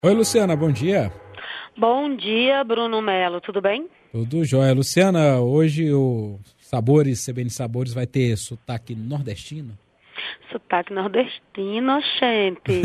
Oi, Luciana, bom dia. Bom dia, Bruno Melo, tudo bem? Tudo jóia. Luciana, hoje o Sabores, CBN Sabores, vai ter sotaque nordestino? Sotaque nordestino, gente.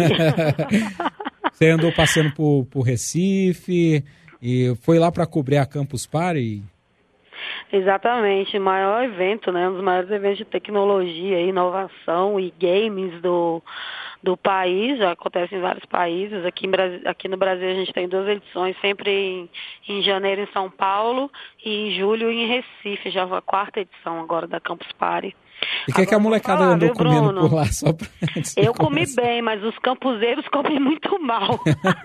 Você andou passeando por Recife e foi lá para cobrir a Campus Party? Exatamente, maior evento, né? Um dos maiores eventos de tecnologia, inovação e games do país. Já acontece em vários países. Aqui no Brasil a gente tem 2 edições, sempre em janeiro em São Paulo e em julho em Recife. Já foi a 4ª edição agora da Campus Party. E o que, que a molecada andou comendo Bruno? por lá só pra Eu comi bem, mas os campuseiros comem muito mal.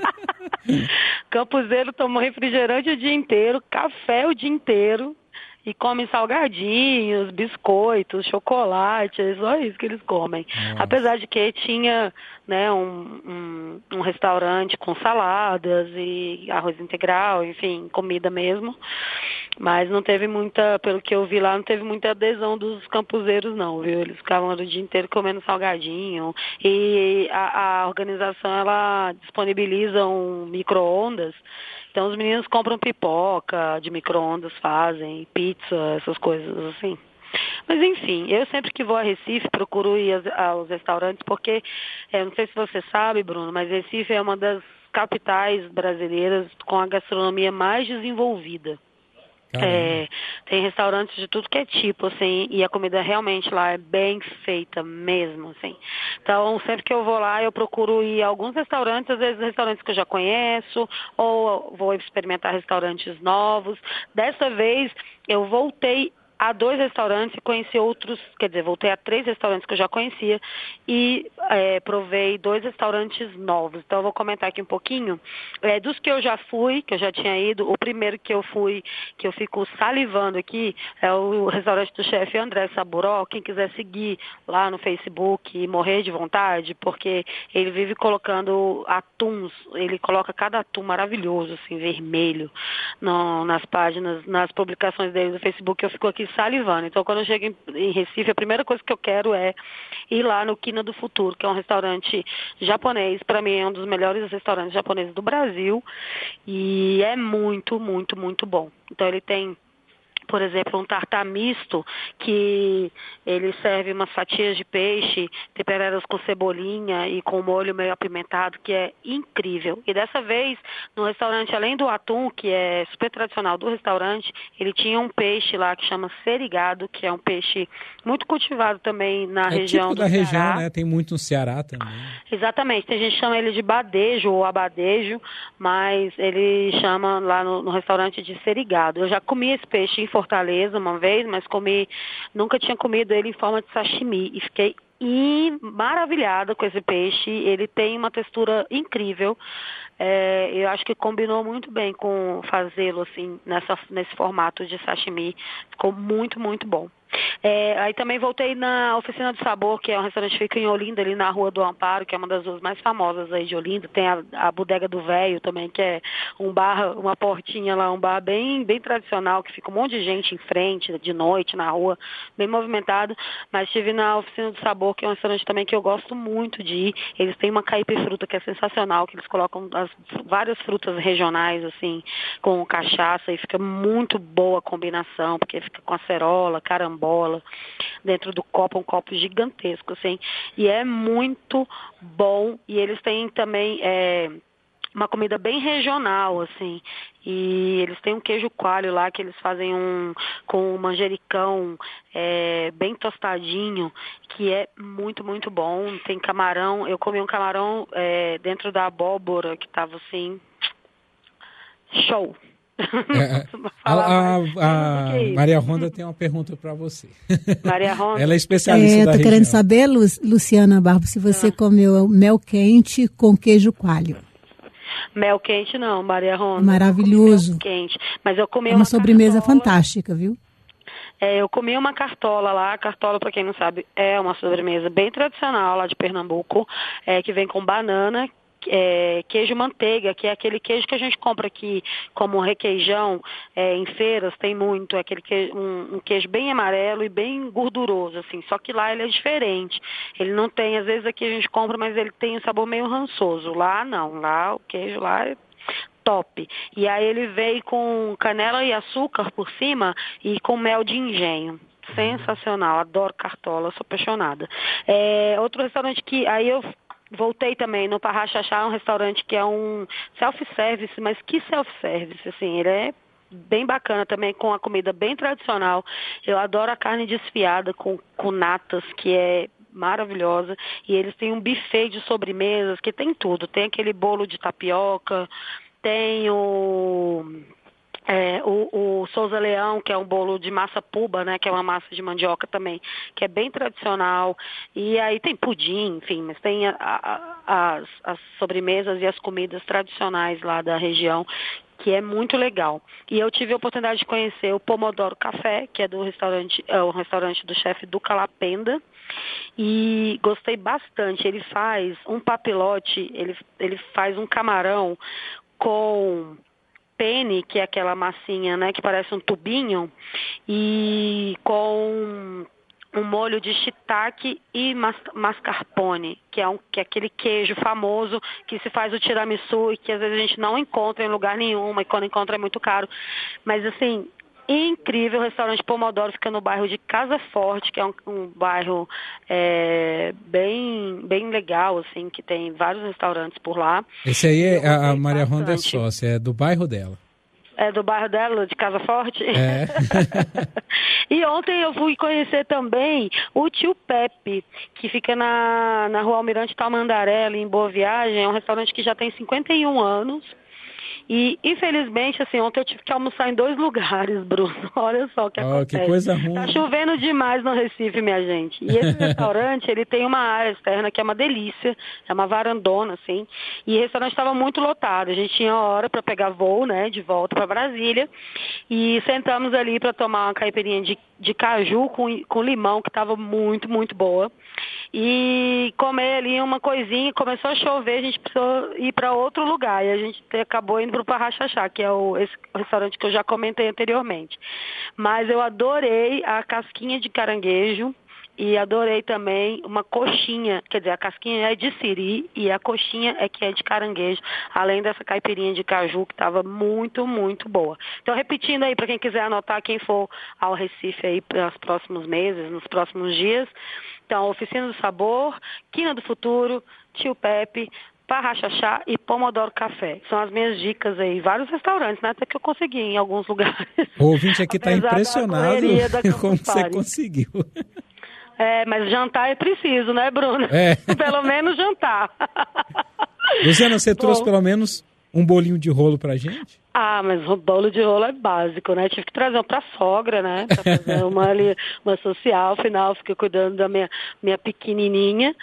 Campuseiro toma refrigerante o dia inteiro, café o dia inteiro e come salgadinhos, biscoitos, chocolate, é só isso que eles comem. Nossa. Apesar de que tinha, né, um restaurante com saladas e arroz integral, enfim, comida mesmo, mas não teve muita, pelo que eu vi lá, não teve muita adesão dos campuseiros não, viu? Eles ficavam o dia inteiro comendo salgadinho e a organização, ela disponibiliza um micro-ondas. Então os meninos compram pipoca de micro-ondas, fazem pizza, essas coisas assim. Mas enfim, eu sempre que vou a Recife procuro ir aos restaurantes porque, não sei se você sabe, Bruno, mas Recife é uma das capitais brasileiras com a gastronomia mais desenvolvida. Tem restaurantes de tudo que é tipo, assim, e a comida realmente lá é bem feita mesmo, assim. Então, sempre que eu vou lá, eu procuro ir a alguns restaurantes, às vezes restaurantes que eu já conheço, ou vou experimentar restaurantes novos. Dessa vez, eu voltei a 2 restaurantes e conheci outros, quer dizer, voltei a 3 restaurantes que eu já conhecia e provei 2 restaurantes novos. Então eu vou comentar aqui um pouquinho dos que eu já fui, que eu já tinha ido. O primeiro que eu fui, que eu fico salivando aqui, é o restaurante do chefe André Saburó. Quem quiser seguir lá no Facebook e morrer de vontade, porque ele vive colocando atuns, ele coloca cada atum maravilhoso, assim, vermelho, nas páginas, nas publicações dele no Facebook. Eu fico aqui salivando. Então, quando eu chego em Recife, a primeira coisa que eu quero é ir lá no Quina do Futuro, que é um restaurante japonês. Para mim, é um dos melhores restaurantes japoneses do Brasil. E é muito, muito, muito bom. Então, ele tem, por exemplo, um tartar misto, que ele serve umas fatias de peixe temperadas com cebolinha e com molho meio apimentado, que é incrível. E dessa vez, no restaurante, além do atum, que é super tradicional do restaurante, ele tinha um peixe lá que chama serigado, que é um peixe muito cultivado também na região típico do da Ceará. região, né? Tem muito no Ceará também. Exatamente, tem gente que chama ele de badejo ou abadejo, mas ele chama lá no restaurante de serigado. Eu já comi esse peixe em Fortaleza uma vez, mas nunca tinha comido ele em forma de sashimi e fiquei maravilhada com esse peixe. Ele tem uma textura incrível. Eu acho que combinou muito bem com fazê-lo assim nesse formato de sashimi. Ficou muito, muito bom. Aí também voltei na Oficina do Sabor, que é um restaurante que fica em Olinda, ali na Rua do Amparo, que é uma das ruas mais famosas aí de Olinda. Tem a Bodega do Véio também, que é um bar, uma portinha lá, um bar bem, bem tradicional, que fica um monte de gente em frente, de noite, na rua, bem movimentado. Mas estive na Oficina do Sabor, que é um restaurante também que eu gosto muito de ir. Eles têm uma caipifruta que é sensacional, que eles colocam várias frutas regionais, assim, com cachaça, e fica muito boa a combinação, porque fica com acerola, carambola, dentro do copo, um copo gigantesco, assim, e é muito bom. E eles têm também uma comida bem regional, assim, e eles têm um queijo coalho lá, que eles fazem com manjericão bem tostadinho, que é muito, muito bom. Tem camarão, eu comi um camarão dentro da abóbora, que tava assim, show. A Maria Ronda tem uma pergunta para você. Maria Ronda? Ela é especialista da região. Eu tô querendo saber, Luciana Barbo, se você comeu mel quente com queijo coalho. Mel quente não, Maria Ronda. Maravilhoso. Mel quente. Mas eu comi uma sobremesa cartola fantástica, viu? Eu comi uma cartola lá. Cartola, para quem não sabe, é uma sobremesa bem tradicional lá de Pernambuco, que vem com banana, queijo manteiga, que é aquele queijo que a gente compra aqui como requeijão, em feiras, tem muito, é aquele queijo, um queijo bem amarelo e bem gorduroso, assim, só que lá ele é diferente. Ele não tem, às vezes aqui a gente compra, mas ele tem um sabor meio rançoso. Lá não, lá o queijo lá é top. E aí ele veio com canela e açúcar por cima e com mel de engenho. Sensacional, adoro cartola, sou apaixonada. Outro restaurante que aí eu voltei também no Pará Xaxá, um restaurante que é um self-service, mas que self-service, assim, ele é bem bacana também, com a comida bem tradicional. Eu adoro a carne desfiada com natas, que é maravilhosa, e eles têm um buffet de sobremesas que tem tudo, tem aquele bolo de tapioca, tem o Souza Leão, que é um bolo de massa puba, né, que é uma massa de mandioca também, que é bem tradicional, e aí tem pudim, enfim, mas tem as sobremesas e as comidas tradicionais lá da região, que é muito legal. E eu tive a oportunidade de conhecer o Pomodoro Café, que é do restaurante, o restaurante do chefe Duca Lapenda, e gostei bastante. Ele faz um papilote, ele faz um camarão com penne, que é aquela massinha, né, que parece um tubinho, e com um molho de shiitake e mascarpone, que é aquele queijo famoso que se faz o tiramisu e que às vezes a gente não encontra em lugar nenhum, e quando encontra é muito caro. Mas assim, incrível, o restaurante Pomodoro fica no bairro de Casa Forte, que é um bairro bem legal, assim, que tem vários restaurantes por lá. Esse aí a Maria Ronda é sócia, é do bairro dela. É do bairro dela, de Casa Forte? É. E ontem eu fui conhecer também o Tio Pepe, que fica na Rua Almirante Tamandaré, ali em Boa Viagem. É um restaurante que já tem 51 anos. E, infelizmente, assim, ontem eu tive que almoçar em 2 lugares, Bruno. Olha só o que acontece. Que coisa ruim. Tá chovendo demais no Recife, minha gente. E esse restaurante, ele tem uma área externa que é uma delícia. É uma varandona, assim. E o restaurante estava muito lotado. A gente tinha hora para pegar voo, né, de volta para Brasília. E sentamos ali para tomar uma caipirinha de caju com limão, que estava muito, muito boa. E comer ali uma coisinha. Começou a chover, a gente precisou ir para outro lugar. E a gente acabou indo para o Pará Xaxá, que é esse restaurante que eu já comentei anteriormente. Mas eu adorei a casquinha de caranguejo e adorei também uma coxinha, quer dizer, a casquinha é de siri e a coxinha que é de caranguejo, além dessa caipirinha de caju que estava muito, muito boa. Então, repetindo aí, para quem quiser anotar, quem for ao Recife aí nos próximos meses, nos próximos dias, então, Oficina do Sabor, Quina do Futuro, Tio Pepe, Pará Xaxá e Pomodoro Café. São as minhas dicas aí. Vários restaurantes, né? Até que eu consegui em alguns lugares. O ouvinte aqui está impressionado como você conseguiu. Mas jantar é preciso, né, Bruno? Pelo menos jantar. Luciana, você trouxe pelo menos um bolinho de rolo pra gente? Mas o bolo de rolo é básico, né? Tive que trazer um pra sogra, né? Pra fazer uma social, afinal, fiquei cuidando da minha pequenininha.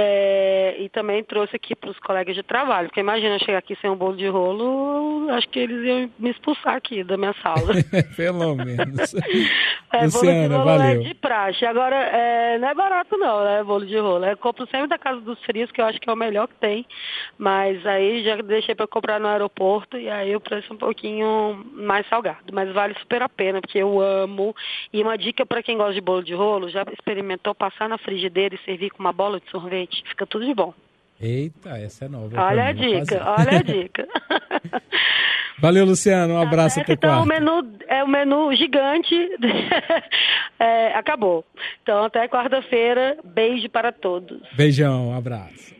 E também trouxe aqui pros colegas de trabalho, porque imagina eu chegar aqui sem um bolo de rolo, acho que eles iam me expulsar aqui da minha sala. Pelo menos. Luciana, bolo de rolo valeu. É de praxe. Agora, não é barato não, né? Bolo de rolo. Eu compro sempre da Casa dos Frios, que eu acho que é o melhor que tem. Mas aí já deixei pra comprar no aeroporto e aí o preço um pouquinho mais salgado, mas vale super a pena, porque eu amo. E uma dica para quem gosta de bolo de rolo, já experimentou passar na frigideira e servir com uma bola de sorvete? Fica tudo de bom. Eita, essa é nova. Olha a dica, olha a dica. Valeu, Luciano, um abraço até então, quarta. o menu gigante acabou. Então, até quarta-feira, beijo para todos. Beijão, um abraço.